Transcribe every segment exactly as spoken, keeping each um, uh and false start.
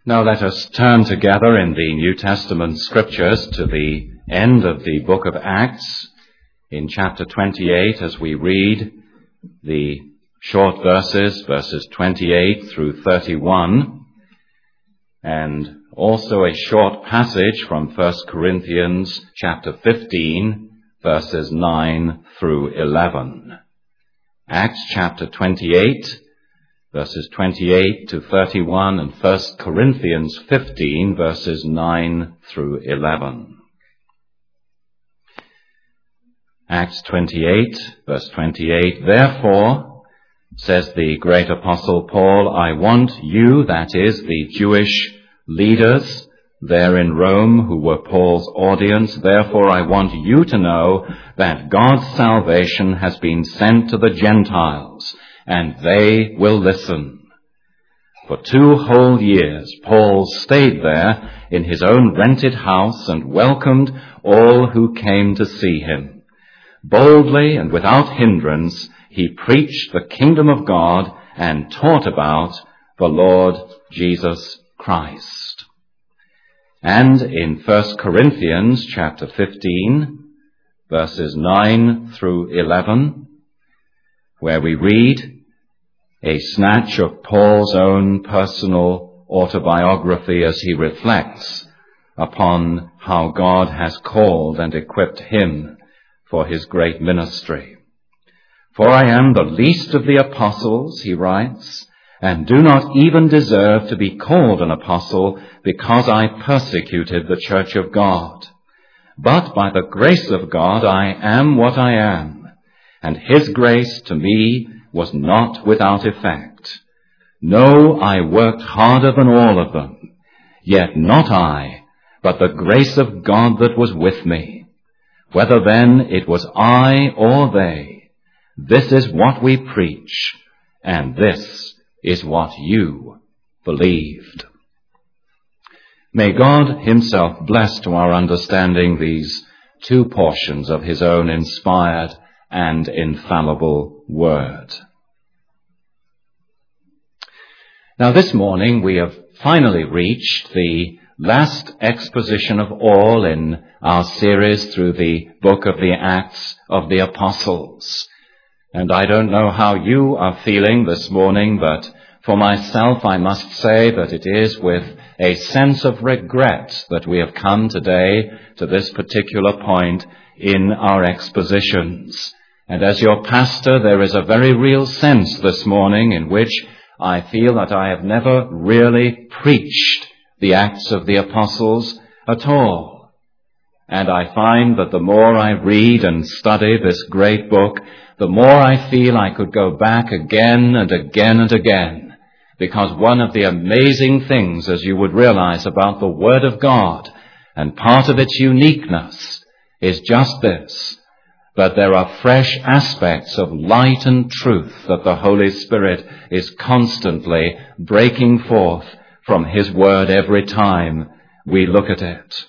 Now let us turn together in the New Testament scriptures to the end of the book of Acts in chapter twenty-eight as we read the short verses, verses twenty-eight through thirty-one, and also a short passage from First Corinthians chapter fifteen, verses nine through eleven. Acts chapter twenty-eight, verses twenty-eight to thirty-one, and First Corinthians fifteen, verses nine through eleven. Acts twenty-eight, verse twenty-eight, "Therefore, says the great apostle Paul, I want you," that is, the Jewish leaders there in Rome who were Paul's audience, "therefore I want you to know that God's salvation has been sent to the Gentiles, and they will listen." For two whole years, Paul stayed there in his own rented house and welcomed all who came to see him. Boldly and without hindrance, he preached the kingdom of God and taught about the Lord Jesus Christ. And in First Corinthians chapter fifteen, verses nine through eleven, where we read a snatch of Paul's own personal autobiography as he reflects upon how God has called and equipped him for his great ministry. "For I am the least of the apostles," he writes, "and do not even deserve to be called an apostle because I persecuted the church of God. But by the grace of God I am what I am, and his grace to me was not without effect. No, I worked harder than all of them, yet not I, but the grace of God that was with me. Whether then it was I or they, this is what we preach, and this is what you believed." May God himself bless to our understanding these two portions of his own inspired and infallible word. Now this morning we have finally reached the last exposition of all in our series through the book of the Acts of the Apostles. And I don't know how you are feeling this morning, but for myself I must say that it is with a sense of regret that we have come today to this particular point in our expositions. And as your pastor, there is a very real sense this morning in which I feel that I have never really preached the Acts of the Apostles at all. And I find that the more I read and study this great book, the more I feel I could go back again and again and again. Because one of the amazing things, as you would realize, about the Word of God, and part of its uniqueness, is just this, that there are fresh aspects of light and truth that the Holy Spirit is constantly breaking forth from his word every time we look at it.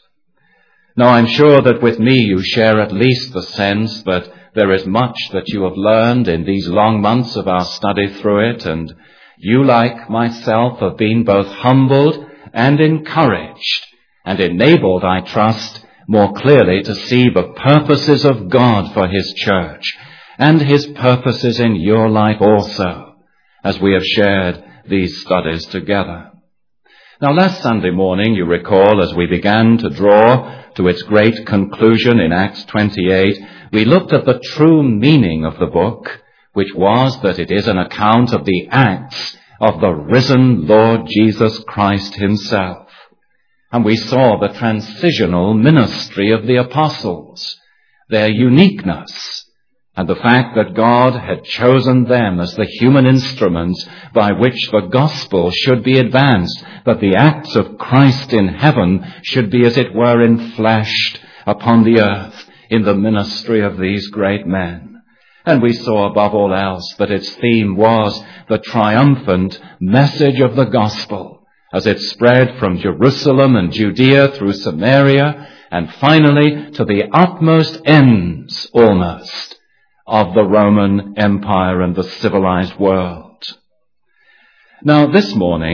Now I'm sure that with me you share at least the sense that there is much that you have learned in these long months of our study through it, and you, like myself, have been both humbled and encouraged and enabled, I trust, more clearly to see the purposes of God for his church and his purposes in your life also, as we have shared these studies together. Now, last Sunday morning, you recall, as we began to draw to its great conclusion in Acts twenty-eight, we looked at the true meaning of the book, which was that it is an account of the acts of the risen Lord Jesus Christ himself. And we saw the transitional ministry of the apostles, their uniqueness, and the fact that God had chosen them as the human instruments by which the gospel should be advanced, that the acts of Christ in heaven should be, as it were, enfleshed upon the earth in the ministry of these great men. And we saw above all else that its theme was the triumphant message of the gospel as it spread from Jerusalem and Judea through Samaria and finally to the utmost ends almost of the Roman Empire and the civilized world. Now this morning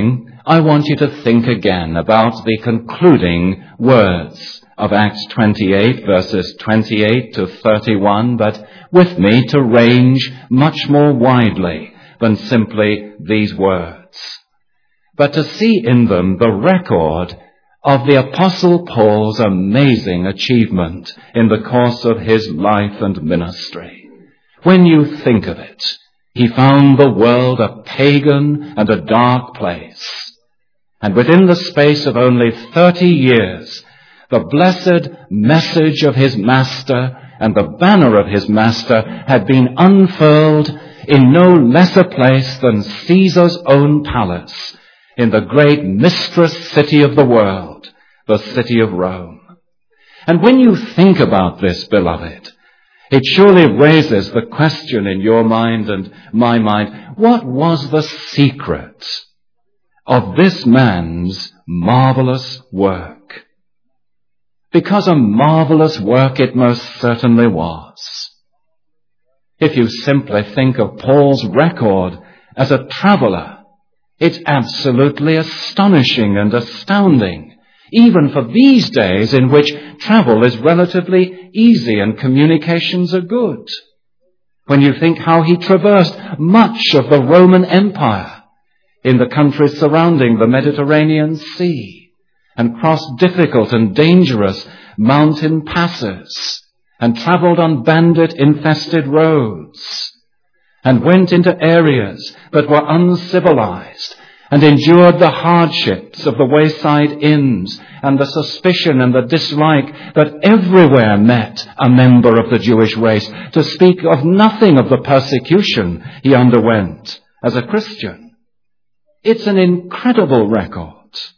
I want you to think again about the concluding words of Acts twenty-eight, verses twenty-eight to thirty-one, but with me to range much more widely than simply these words, but to see in them the record of the Apostle Paul's amazing achievement in the course of his life and ministry. When you think of it, he found the world a pagan and a dark place, and within the space of only thirty years, the blessed message of his master and the banner of his master had been unfurled in no less a place than Caesar's own palace, in the great mistress city of the world, the city of Rome. And when you think about this, beloved, it surely raises the question in your mind and my mind, what was the secret of this man's marvelous work? Because a marvelous work it most certainly was. If you simply think of Paul's record as a traveler, it's absolutely astonishing and astounding, even for these days in which travel is relatively easy and communications are good. When you think how he traversed much of the Roman Empire in the countries surrounding the Mediterranean Sea, and crossed difficult and dangerous mountain passes, and traveled on bandit-infested roads, and went into areas that were uncivilized, and endured the hardships of the wayside inns, and the suspicion and the dislike that everywhere met a member of the Jewish race, to speak of nothing of the persecution he underwent as a Christian. It's an incredible record.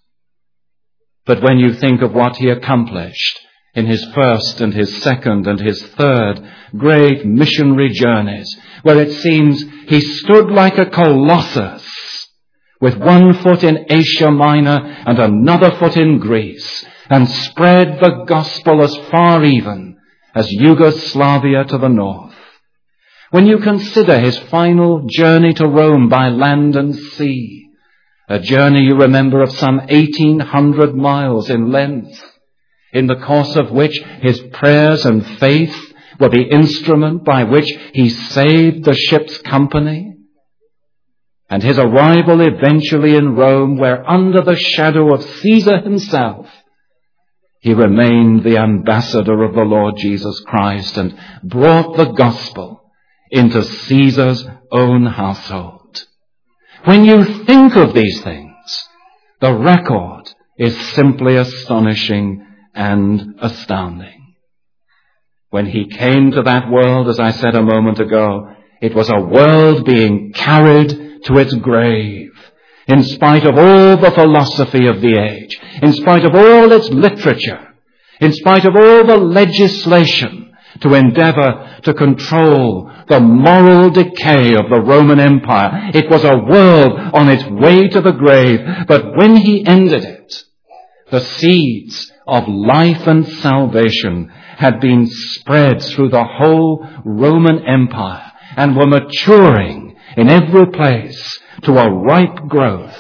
But when you think of what he accomplished in his first and his second and his third great missionary journeys, where it seems he stood like a colossus with one foot in Asia Minor and another foot in Greece, and spread the gospel as far even as Yugoslavia to the north. When you consider his final journey to Rome by land and sea, a journey you remember of some eighteen hundred miles in length, in the course of which his prayers and faith were the instrument by which he saved the ship's company, and his arrival eventually in Rome, where under the shadow of Caesar himself, he remained the ambassador of the Lord Jesus Christ and brought the gospel into Caesar's own household. When you think of these things, the record is simply astonishing and astounding. When he came to that world, as I said a moment ago, it was a world being carried to its grave, in spite of all the philosophy of the age, in spite of all its literature, in spite of all the legislation to endeavor to control the moral decay of the Roman Empire. It was a world on its way to the grave, but when he ended it, the seeds of life and salvation had been spread through the whole Roman Empire and were maturing in every place to a ripe growth,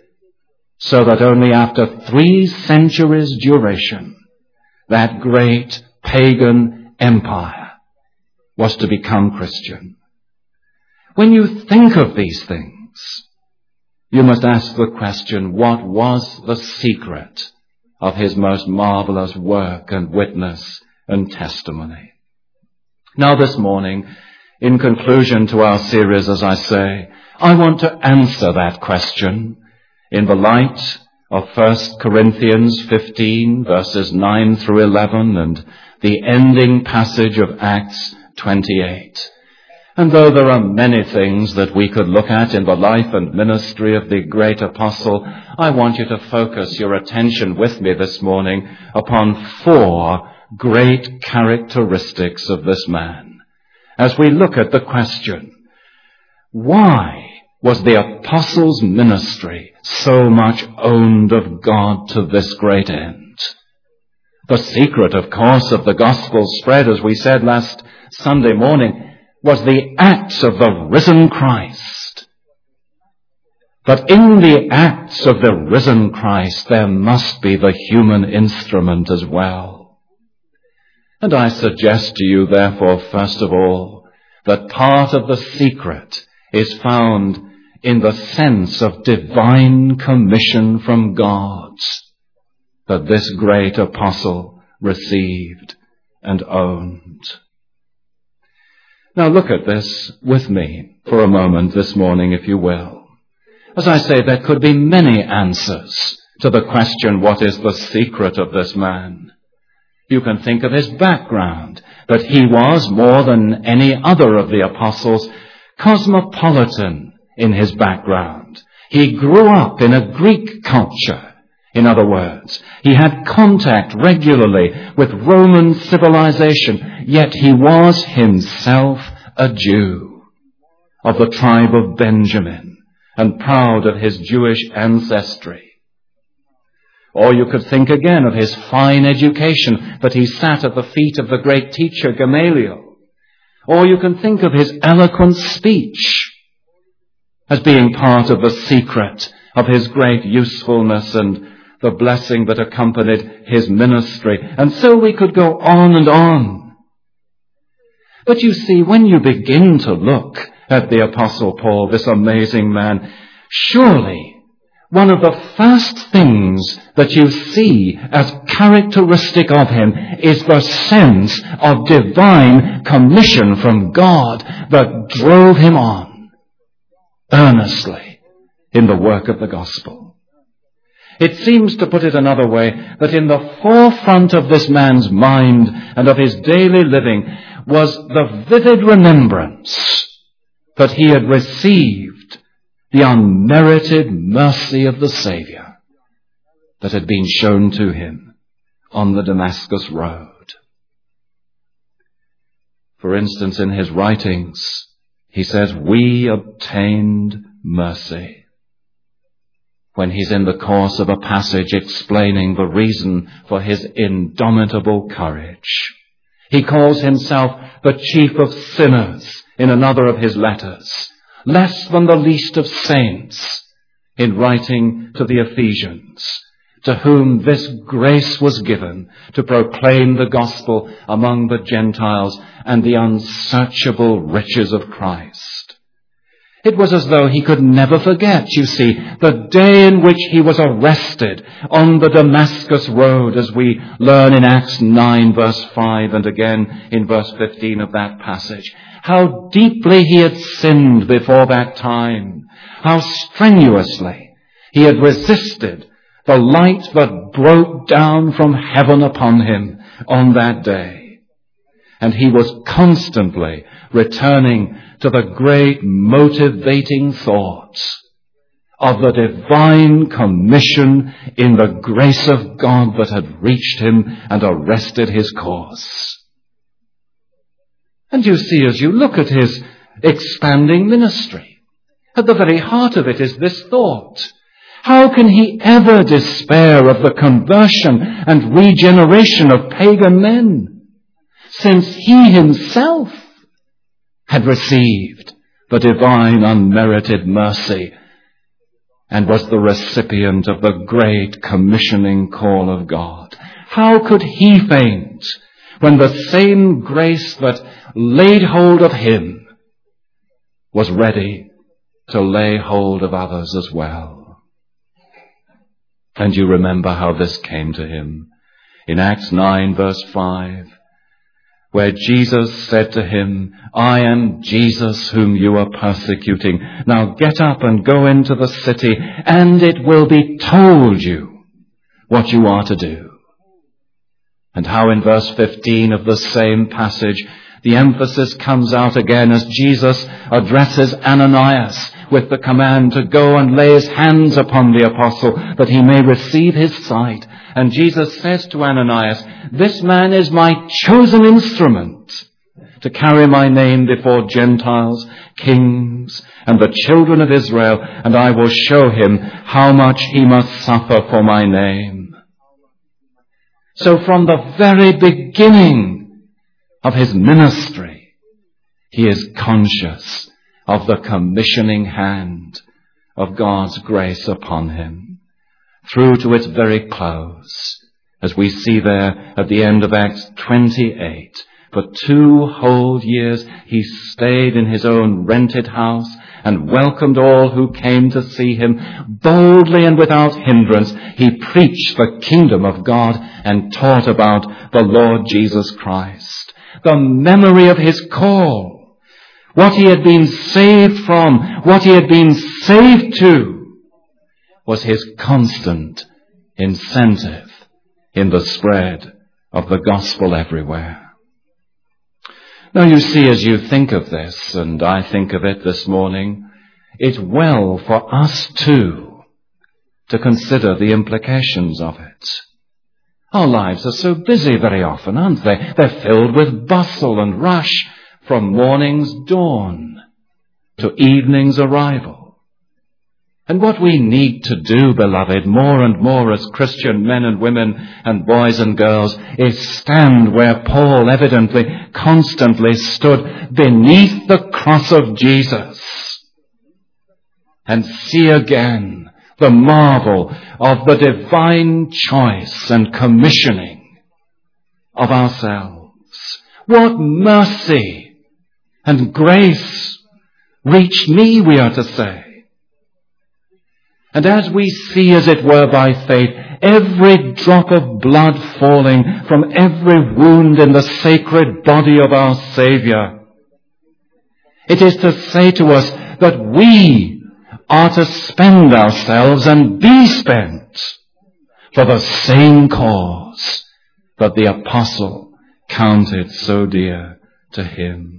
so that only after three centuries' duration, that great pagan empire was to become Christian. When you think of these things, you must ask the question, what was the secret of his most marvelous work and witness and testimony? Now this morning, in conclusion to our series, as I say, I want to answer that question in the light of First Corinthians fifteen, verses nine through eleven, and the ending passage of Acts twenty-eight. And though there are many things that we could look at in the life and ministry of the great apostle, I want you to focus your attention with me this morning upon four great characteristics of this man, as we look at the question, why was the apostle's ministry so much owned of God to this great end? The secret, of course, of the gospel spread, as we said last Sunday morning, was the acts of the risen Christ. But in the acts of the risen Christ, there must be the human instrument as well. And I suggest to you, therefore, first of all, that part of the secret is found in the sense of divine commission from God that this great apostle received and owned. Now look at this with me for a moment this morning, if you will. As I say, there could be many answers to the question, what is the secret of this man? You can think of his background, that he was, more than any other of the apostles, cosmopolitan in his background. He grew up in a Greek culture. In other words, he had contact regularly with Roman civilization, yet he was himself a Jew of the tribe of Benjamin and proud of his Jewish ancestry. Or you could think again of his fine education, that he sat at the feet of the great teacher Gamaliel. Or you can think of his eloquent speech as being part of the secret of his great usefulness and the blessing that accompanied his ministry. And so we could go on and on. But you see, when you begin to look at the Apostle Paul, this amazing man, surely one of the first things that you see as characteristic of him is the sense of divine commission from God that drove him on earnestly in the work of the gospel. It seems, to put it another way, that in the forefront of this man's mind and of his daily living was the vivid remembrance that he had received the unmerited mercy of the Savior that had been shown to him on the Damascus road. For instance, in his writings, he says, we obtained mercy. When he's in the course of a passage explaining the reason for his indomitable courage. He calls himself the chief of sinners in another of his letters, less than the least of saints, in writing to the Ephesians, to whom this grace was given to proclaim the gospel among the Gentiles and the unsearchable riches of Christ. It was as though he could never forget, you see, the day in which he was arrested on the Damascus road, as we learn in Acts nine verse five and again in verse fifteen of that passage. How deeply he had sinned before that time. How strenuously he had resisted the light that broke down from heaven upon him on that day. And he was constantly returning to the great motivating thoughts of the divine commission in the grace of God that had reached him and arrested his course. And you see, as you look at his expanding ministry, at the very heart of it is this thought. How can he ever despair of the conversion and regeneration of pagan men, since he himself had received the divine unmerited mercy and was the recipient of the great commissioning call of God? How could he faint when the same grace that laid hold of him was ready to lay hold of others as well? And you remember how this came to him in Acts nine verse five. Where Jesus said to him, I am Jesus whom you are persecuting. Now get up and go into the city, and it will be told you what you are to do. And how in verse fifteen of the same passage, the emphasis comes out again as Jesus addresses Ananias with the command to go and lay his hands upon the apostle that he may receive his sight. And Jesus says to Ananias, this man is my chosen instrument to carry my name before Gentiles, kings, and the children of Israel, and I will show him how much he must suffer for my name. So from the very beginning of his ministry, he is conscious of the commissioning hand of God's grace upon him, through to its very close, as we see there at the end of Acts twenty-eight. For two whole years he stayed in his own rented house and welcomed all who came to see him. Boldly and without hindrance he preached the kingdom of God and taught about the Lord Jesus Christ. The memory of his call, what he had been saved from, what he had been saved to, was his constant incentive in the spread of the gospel everywhere. Now you see, as you think of this, and I think of it this morning, it's well for us too to consider the implications of it. Our lives are so busy very often, aren't they? They're filled with bustle and rush from morning's dawn to evening's arrival. And what we need to do, beloved, more and more as Christian men and women and boys and girls, is stand where Paul evidently constantly stood, beneath the cross of Jesus, and see again the marvel of the divine choice and commissioning of ourselves. What mercy and grace reached me, we are to say. And as we see, as it were by faith, every drop of blood falling from every wound in the sacred body of our Saviour, it is to say to us that we are to spend ourselves and be spent for the same cause that the apostle counted so dear to him.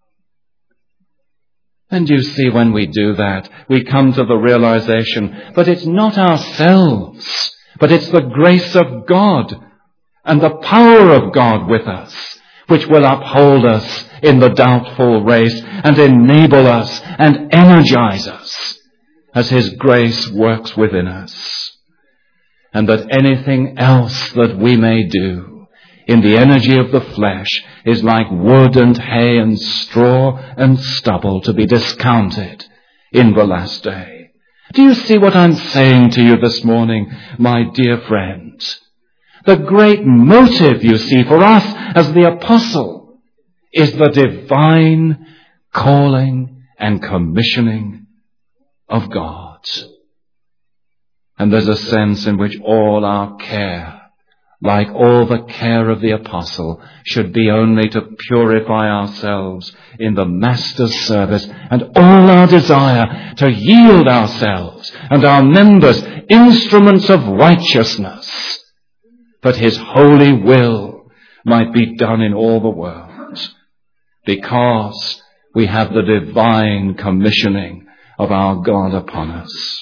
And you see, when we do that, we come to the realization that it's not ourselves, but it's the grace of God and the power of God with us, which will uphold us in the doubtful race and enable us and energize us as his grace works within us. And that anything else that we may do in the energy of the flesh is like wood and hay and straw and stubble to be discounted in the last day. Do you see what I'm saying to you this morning, my dear friend? The great motive, you see, for us as the apostle is the divine calling and commissioning of God. And there's a sense in which all our care, like all the care of the apostle, should be only to purify ourselves in the Master's service, and all our desire to yield ourselves and our members instruments of righteousness, that his holy will might be done in all the world, because we have the divine commissioning of our God upon us.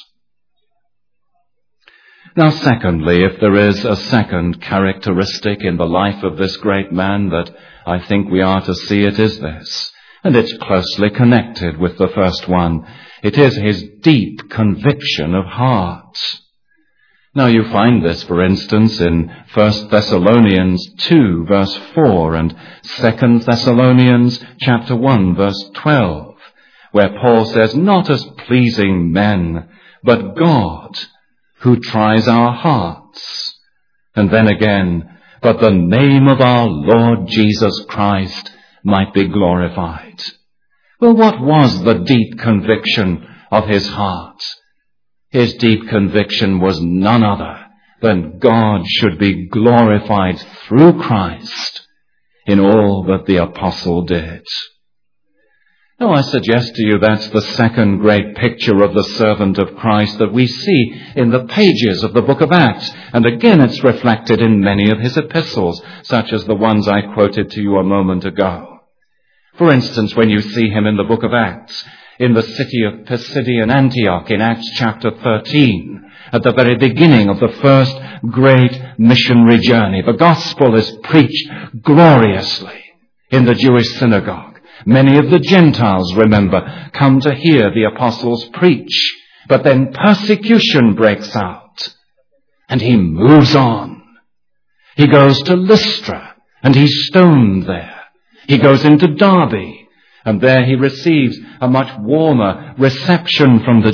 Now, secondly, if there is a second characteristic in the life of this great man that I think we are to see, it is this, and it's closely connected with the first one. It is his deep conviction of heart. Now, you find this, for instance, in First Thessalonians two, verse four, and Second Thessalonians chapter one, verse twelve, where Paul says, "Not as pleasing men, but God, who tries our hearts." And then again, "But the name of our Lord Jesus Christ might be glorified." Well, what was the deep conviction of his heart? His deep conviction was none other than God should be glorified through Christ in all that the apostle did. Now, I suggest to you that's the second great picture of the servant of Christ that we see in the pages of the book of Acts. And again, it's reflected in many of his epistles, such as the ones I quoted to you a moment ago. For instance, when you see him in the book of Acts, in the city of Pisidian Antioch in Acts chapter thirteen, at the very beginning of the first great missionary journey, the gospel is preached gloriously in the Jewish synagogue. Many of the Gentiles, remember, come to hear the apostles preach. But then persecution breaks out, and he moves on. He goes to Lystra, and he's stoned there. He goes into Derbe, and there he receives a much warmer reception from the Jews.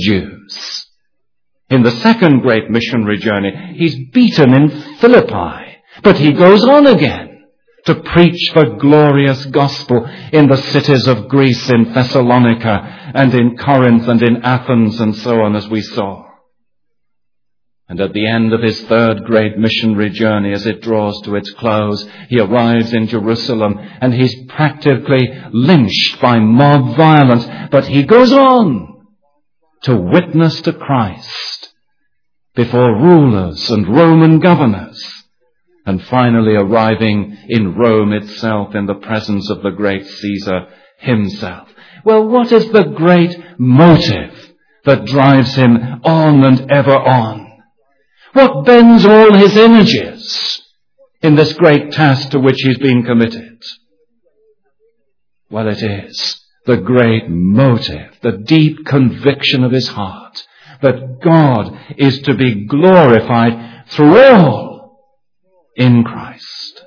news. In the second great missionary journey, he's beaten in Philippi, but he goes on again to preach the glorious gospel in the cities of Greece, in Thessalonica, and in Corinth, and in Athens, and so on, as we saw. And at the end of his third great missionary journey, as it draws to its close, he arrives in Jerusalem, and he's practically lynched by mob violence, but he goes on to witness to Christ before rulers and Roman governors, and finally arriving in Rome itself in the presence of the great Caesar himself. Well, what is the great motive that drives him on and ever on? What bends all his energies in this great task to which he's been committed? Well, it is the great motive, the deep conviction of his heart that God is to be glorified through all in Christ.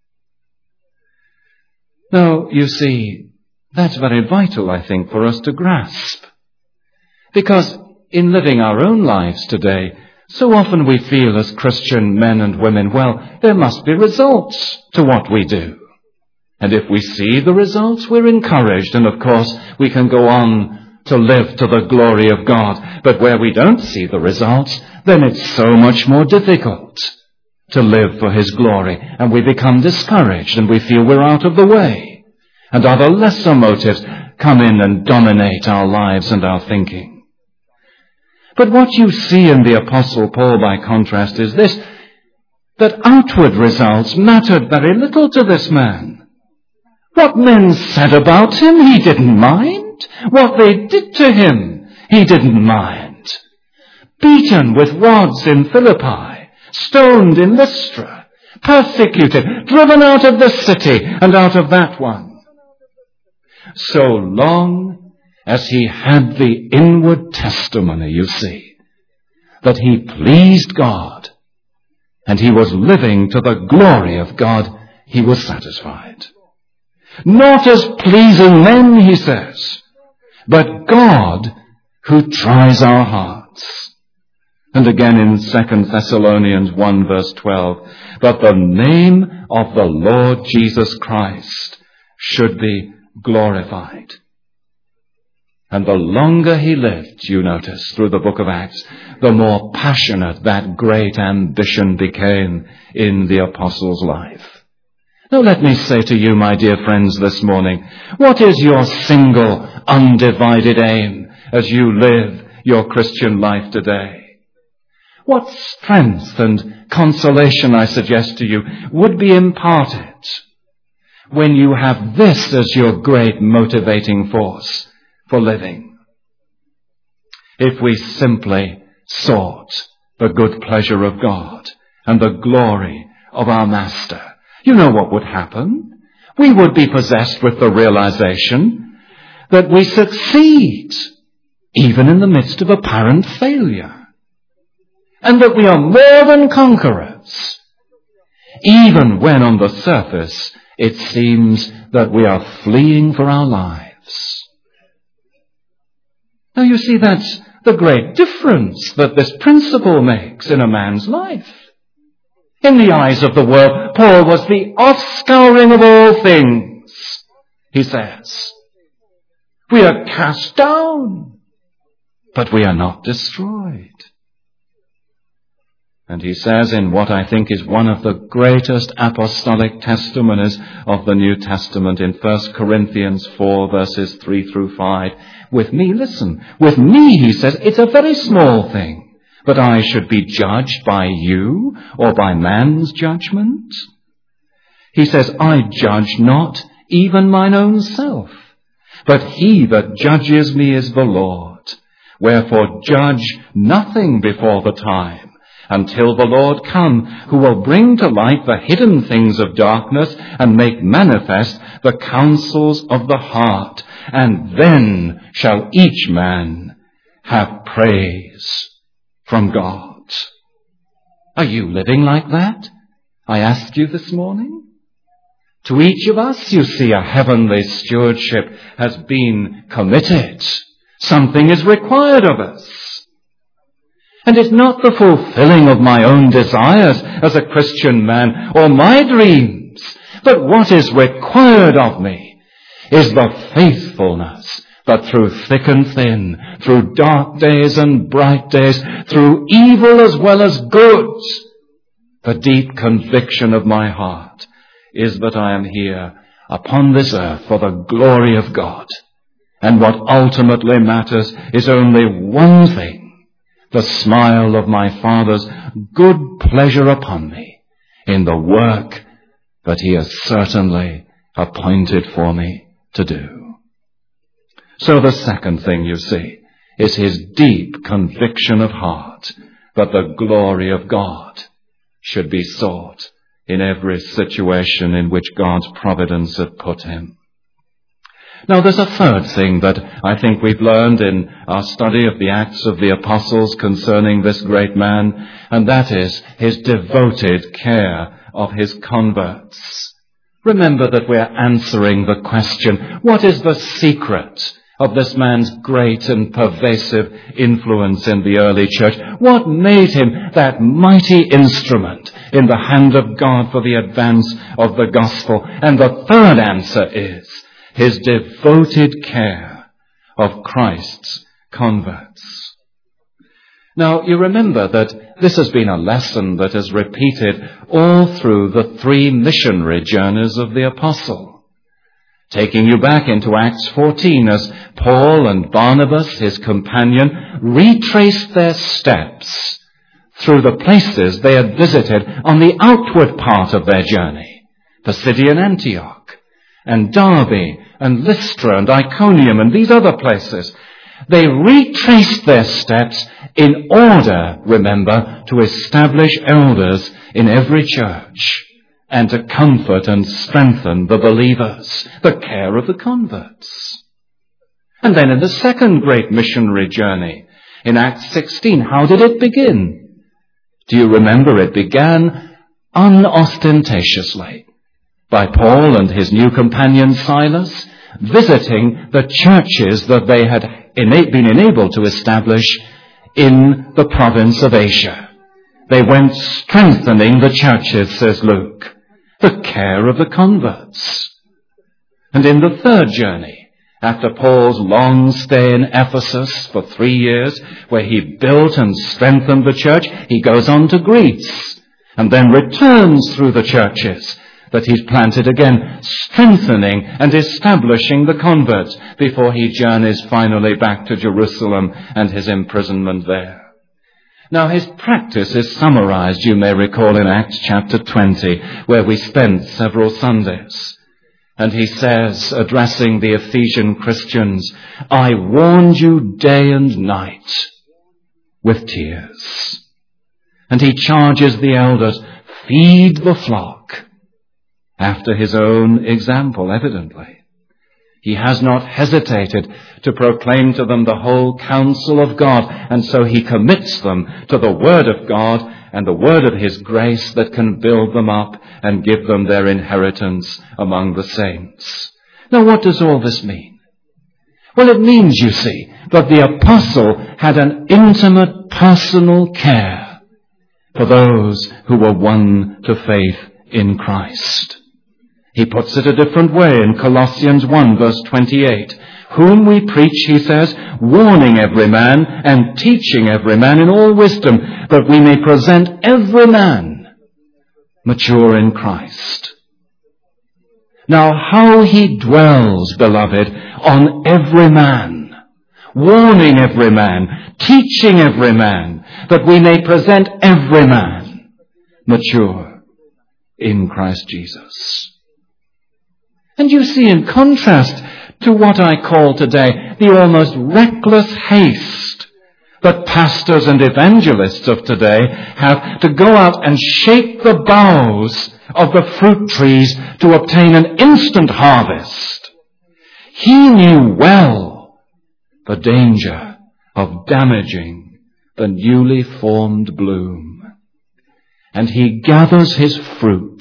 Now, you see, that's very vital, I think, for us to grasp. Because in living our own lives today, so often we feel as Christian men and women, well, there must be results to what we do. And if we see the results, we're encouraged. And of course, we can go on to live to the glory of God. But where we don't see the results, then it's so much more difficult to live for his glory. And we become discouraged and we feel we're out of the way. And other lesser motives come in and dominate our lives and our thinking. But what you see in the Apostle Paul, by contrast, is this, that outward results mattered very little to this man. What men said about him, he didn't mind. What they did to him, he didn't mind. Beaten with rods in Philippi, stoned in Lystra, persecuted, driven out of this city and out of that one. So long as he had the inward testimony, you see, that he pleased God and he was living to the glory of God, he was satisfied. Not as pleasing men, he says, but God who tries our hearts. And again in Second Thessalonians one verse twelve, but the name of the Lord Jesus Christ should be glorified. And the longer he lived, you notice, through the book of Acts, the more passionate that great ambition became in the apostle's life. Now let me say to you, my dear friends, this morning, what is your single, undivided aim as you live your Christian life today? What strength and consolation, I suggest to you, would be imparted when you have this as your great motivating force for living? If we simply sought the good pleasure of God and the glory of our Master, you know what would happen? We would be possessed with the realization that we succeed even in the midst of apparent failure, and that we are more than conquerors, even when on the surface it seems that we are fleeing for our lives. Now you see, that's the great difference that this principle makes in a man's life. In the eyes of the world, Paul was the offscouring of all things, he says. We are cast down, but we are not destroyed. And he says in what I think is one of the greatest apostolic testimonies of the New Testament in First Corinthians four verses three through five, with me, listen, with me, he says, it's a very small thing that I should be judged by you or by man's judgment. He says, I judge not even mine own self, but he that judges me is the Lord. Wherefore judge nothing before the time, until the Lord come, who will bring to light the hidden things of darkness and make manifest the counsels of the heart. And then shall each man have praise from God. Are you living like that? I asked you this morning. To each of us, you see, a heavenly stewardship has been committed. Something is required of us. And it's not the fulfilling of my own desires as a Christian man or my dreams, but what is required of me is the faithfulness that through thick and thin, through dark days and bright days, through evil as well as good, the deep conviction of my heart is that I am here upon this earth for the glory of God. And what ultimately matters is only one thing, the smile of my Father's good pleasure upon me in the work that he has certainly appointed for me to do. So the second thing you see is his deep conviction of heart that the glory of God should be sought in every situation in which God's providence had put him. Now there's a third thing that I think we've learned in our study of the Acts of the Apostles concerning this great man, and that is his devoted care of his converts. Remember that we're answering the question, what is the secret of this man's great and pervasive influence in the early church? What made him that mighty instrument in the hand of God for the advance of the gospel? And the third answer is his devoted care of Christ's converts. Now, you remember that this has been a lesson that is repeated all through the three missionary journeys of the apostle. Taking you back into Acts fourteen, as Paul and Barnabas, his companion, retraced their steps through the places they had visited on the outward part of their journey, Pisidian Antioch, and Derbe, and Lystra, and Iconium, and these other places. They retraced their steps in order, remember, to establish elders in every church and to comfort and strengthen the believers, the care of the converts. And then in the second great missionary journey, in Acts sixteen, how did it begin? Do you remember? It began unostentatiously by Paul and his new companion Silas visiting the churches that they had been enabled to establish in the province of Asia. They went strengthening the churches, says Luke, the care of the converts. And in the third journey, after Paul's long stay in Ephesus for three years, where he built and strengthened the church, he goes on to Greece and then returns through the churches that he's planted again, strengthening and establishing the converts before he journeys finally back to Jerusalem and his imprisonment there. Now his practice is summarized, you may recall, in Acts chapter twenty, where we spent several Sundays. And he says, addressing the Ephesian Christians, I warned you day and night with tears. And he charges the elders, feed the flock, after his own example, evidently. He has not hesitated to proclaim to them the whole counsel of God, and so he commits them to the word of God and the word of his grace that can build them up and give them their inheritance among the saints. Now, what does all this mean? Well, it means, you see, that the apostle had an intimate personal care for those who were won to faith in Christ. He puts it a different way in Colossians one, verse twenty-eight. Whom we preach, he says, warning every man and teaching every man in all wisdom, that we may present every man mature in Christ. Now, how he dwells, beloved, on every man, warning every man, teaching every man, that we may present every man mature in Christ Jesus. And you see, in contrast to what I call today the almost reckless haste that pastors and evangelists of today have to go out and shake the boughs of the fruit trees to obtain an instant harvest, he knew well the danger of damaging the newly formed bloom. And he gathers his fruit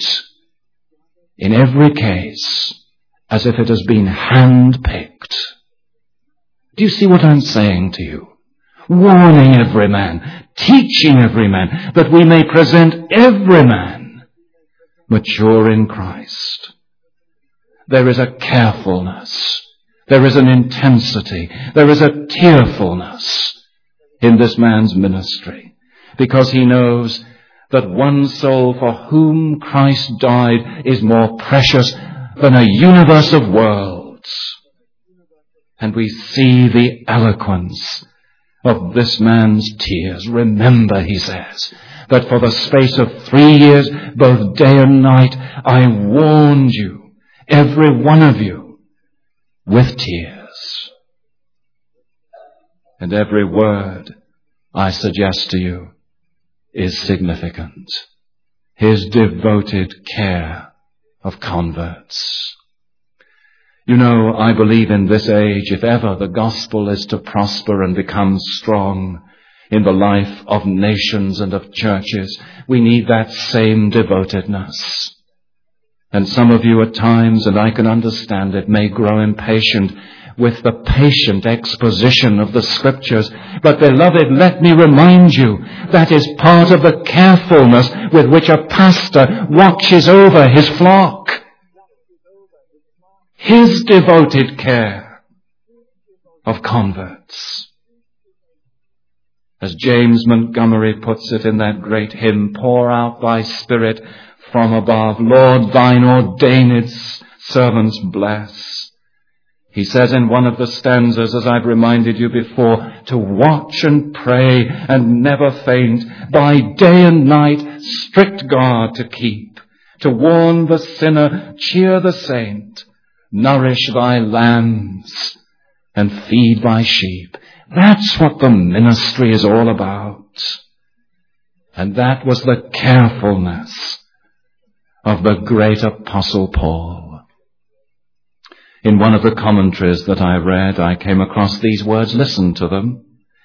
in every case as if it has been hand-picked. Do you see what I'm saying to you? warning every man, teaching every man, that we may present every man mature in Christ. There is a carefulness, there is an intensity, there is a tearfulness in this man's ministry, because he knows that one soul for whom Christ died is more precious than a universe of worlds. And we see the eloquence of this man's tears. Remember, he says, that for the space of three years, both day and night, I warned you, every one of you, with tears. And every word I suggest to you is significant. His devoted care of converts. You know, I believe in this age, if ever the gospel is to prosper and become strong in the life of nations and of churches, we need that same devotedness. And some of you at times, and I can understand it, may grow impatient with the patient exposition of the Scriptures. But beloved, let me remind you, that is part of the carefulness with which a pastor watches over his flock. His devoted care of converts. As James Montgomery puts it in that great hymn, pour out thy Spirit from above. Lord, thine ordained servants bless. He says in one of the stanzas, as I've reminded you before, to watch and pray and never faint, by day and night strict guard to keep, to warn the sinner, cheer the saint, nourish thy lambs and feed thy sheep. That's what the ministry is all about. And that was the carefulness of the great Apostle Paul. In one of the commentaries that I read, I came across these words. Listen to them.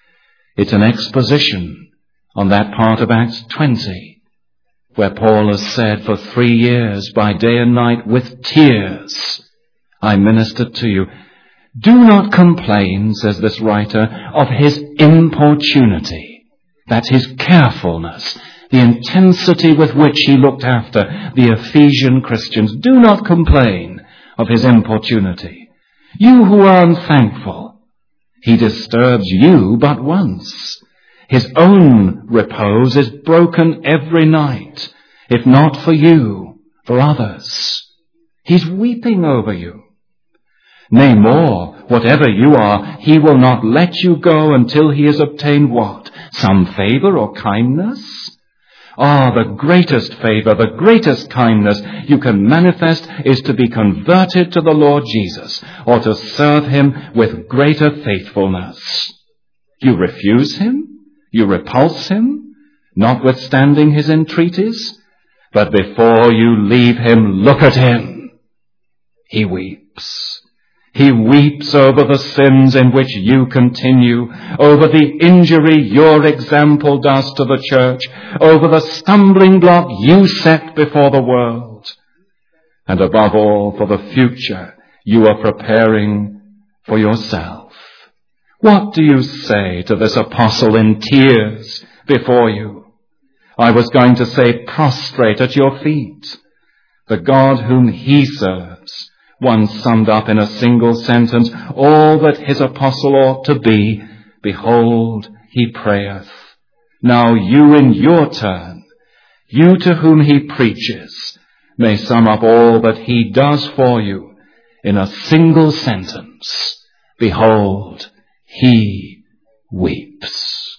It's an exposition on that part of Acts twenty, where Paul has said, for three years, by day and night, with tears, I ministered to you. Do not complain, says this writer, of his importunity. That's his carefulness, the intensity with which he looked after the Ephesian Christians. Do not complain of his importunity. You who are unthankful, he disturbs you but once. His own repose is broken every night, if not for you, for others. He's weeping over you. Nay, more, whatever you are, he will not let you go until he has obtained what? Some favor or kindness? Ah, the greatest favor, the greatest kindness you can manifest is to be converted to the Lord Jesus, or to serve him with greater faithfulness. You refuse him? You repulse him, notwithstanding his entreaties? But before you leave him, look at him. He weeps. He weeps over the sins in which you continue, over the injury your example does to the church, over the stumbling block you set before the world, and above all, for the future you are preparing for yourself. What do you say to this apostle in tears before you? I was going to say prostrate at your feet. The God whom he serves once summed up in a single sentence all that his apostle ought to be. Behold, he prayeth. Now you in your turn, you to whom he preaches, may sum up all that he does for you in a single sentence. Behold, he weeps.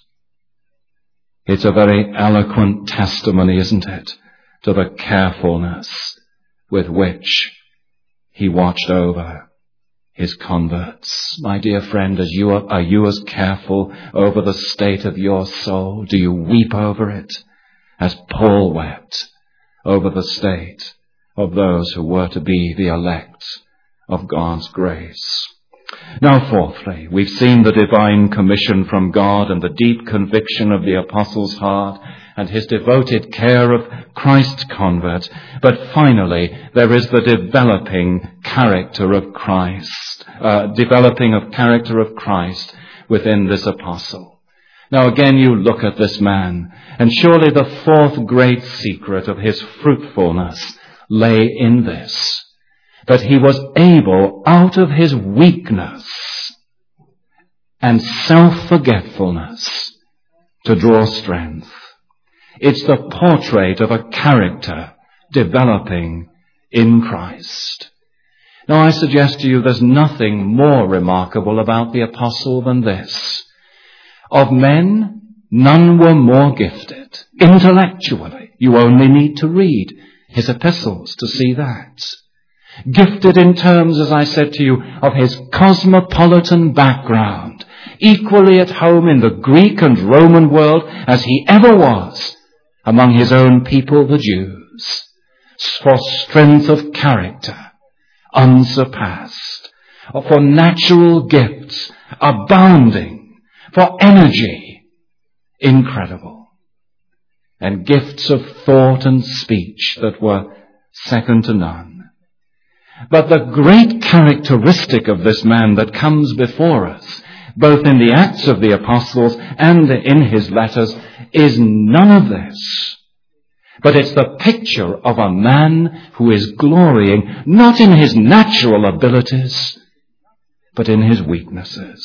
It's a very eloquent testimony, isn't it, to the carefulness with which he watched over his converts. My dear friend, as you are, are you as careful over the state of your soul? Do you weep over it as Paul wept over the state of those who were to be the elect of God's grace? Now, fourthly, we've seen the divine commission from God and the deep conviction of the apostle's heart and his devoted care of Christ's converts. But finally, there is the developing character of Christ, uh, developing of character of Christ within this apostle. Now again you look at this man, and surely the fourth great secret of his fruitfulness lay in this, that he was able out of his weakness and self-forgetfulness to draw strength. It's the portrait of a character developing in Christ. Now I suggest to you there's nothing more remarkable about the apostle than this. Of men, none were more gifted. Intellectually, you only need to read his epistles to see that. Gifted in terms, as I said to you, of his cosmopolitan background, equally at home in the Greek and Roman world as he ever was among his own people, the Jews, for strength of character, unsurpassed, for natural gifts, abounding, for energy, incredible, and gifts of thought and speech that were second to none. But the great characteristic of this man that comes before us, both in the Acts of the Apostles and in his letters, is none of this. But it's the picture of a man who is glorying not in his natural abilities, but in his weaknesses.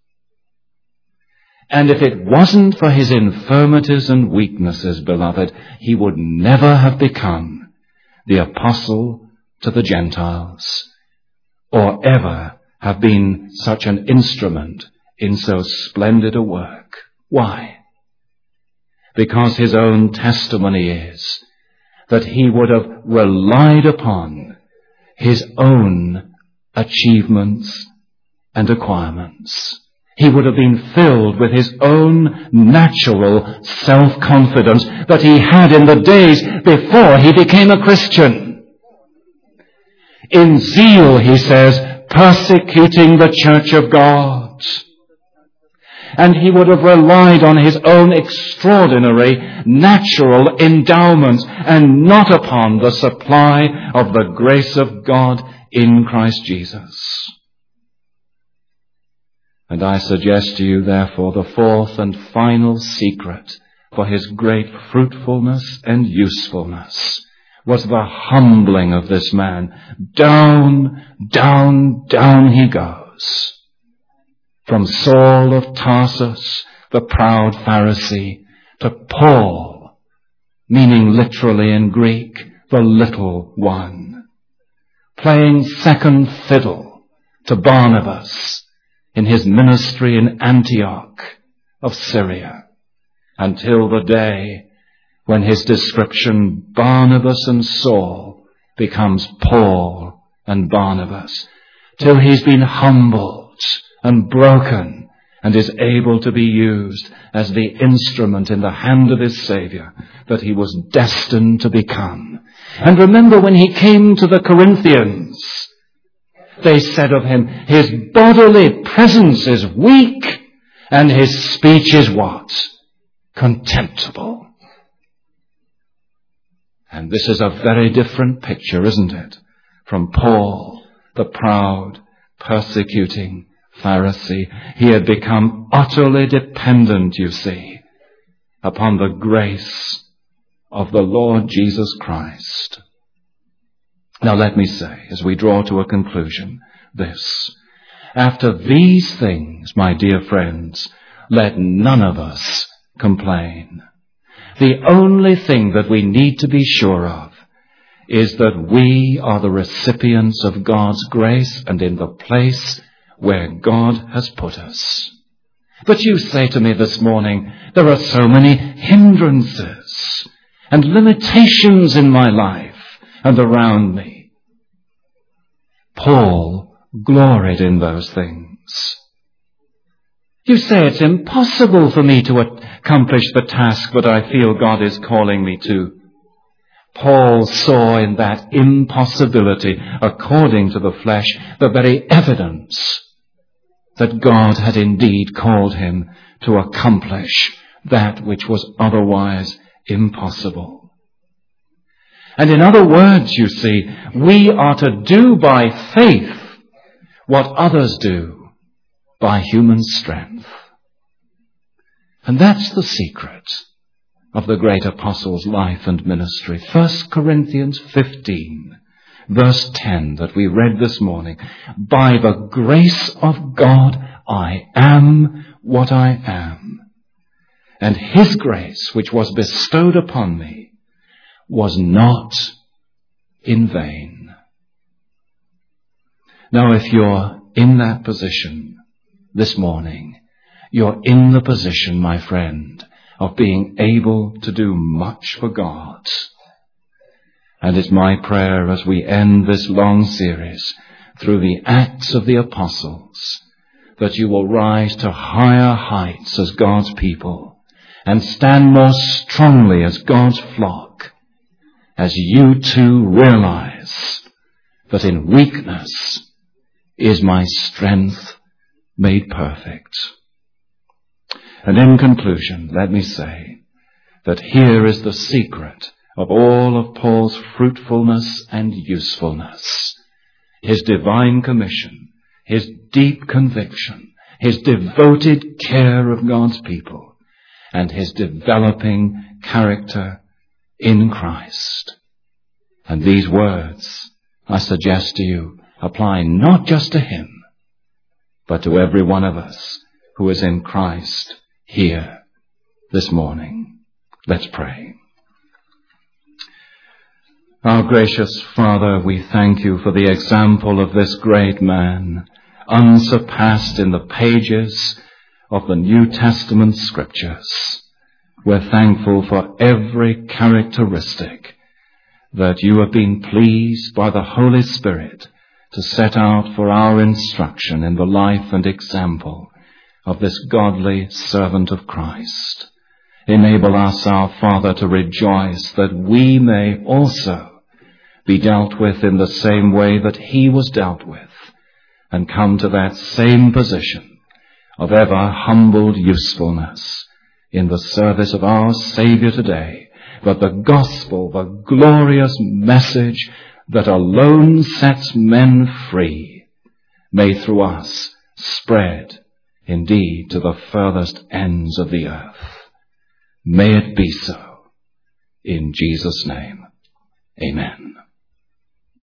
And if it wasn't for his infirmities and weaknesses, beloved, he would never have become the apostle to the Gentiles, or ever have been such an instrument in so splendid a work. Why? Because his own testimony is that he would have relied upon his own achievements and acquirements. He would have been filled with his own natural self-confidence that he had in the days before he became a Christian. In zeal, he says, persecuting the church of God. And he would have relied on his own extraordinary natural endowments and not upon the supply of the grace of God in Christ Jesus. And I suggest to you, therefore, the fourth and final secret for his great fruitfulness and usefulness was the humbling of this man. Down, down, down he goes. From Saul of Tarsus, the proud Pharisee, to Paul, meaning literally in Greek, the little one, playing second fiddle to Barnabas in his ministry in Antioch of Syria, until the day when his description, Barnabas and Saul, becomes Paul and Barnabas, till he's been humbled and broken and is able to be used as the instrument in the hand of his Savior that he was destined to become. And remember, when he came to the Corinthians, they said of him, his bodily presence is weak and his speech is what? Contemptible. And this is a very different picture, isn't it? From Paul, the proud, persecuting Pharisee. He had become utterly dependent, you see, upon the grace of the Lord Jesus Christ. Now let me say, as we draw to a conclusion, this. After these things, my dear friends, let none of us complain. The only thing that we need to be sure of is that we are the recipients of God's grace and in the place where God has put us. But you say to me this morning, there are so many hindrances and limitations in my life and around me. Paul gloried in those things. You say it's impossible for me to accomplish the task that I feel God is calling me to. Paul saw in that impossibility, according to the flesh, the very evidence that God had indeed called him to accomplish that which was otherwise impossible. And in other words, you see, we are to do by faith what others do by human strength. And that's the secret of the great apostle's life and ministry. First Corinthians fifteen, verse ten, that we read this morning. By the grace of God, I am what I am. And his grace, which was bestowed upon me, was not in vain. Now, if you're in that position this morning, you're in the position, my friend, of being able to do much for God. And it's my prayer as we end this long series through the Acts of the Apostles, that you will rise to higher heights as God's people and stand more strongly as God's flock, as you too realize that in weakness is my strength made perfect. And in conclusion, let me say that here is the secret of all of Paul's fruitfulness and usefulness. His divine commission, his deep conviction, his devoted care of God's people, and his developing character in Christ. And these words, I suggest to you, apply not just to him, but to every one of us who is in Christ here this morning. Let's pray. Our gracious Father, we thank you for the example of this great man, unsurpassed in the pages of the New Testament scriptures. We're thankful for every characteristic that you have been pleased by the Holy Spirit to set out for our instruction in the life and example of this godly servant of Christ. Enable us, our Father, to rejoice that we may also be dealt with in the same way that he was dealt with, and come to that same position of ever humbled usefulness in the service of our Savior today, that the gospel, the glorious message that alone sets men free, may through us spread indeed to the furthest ends of the earth. May it be so. In Jesus' name, amen.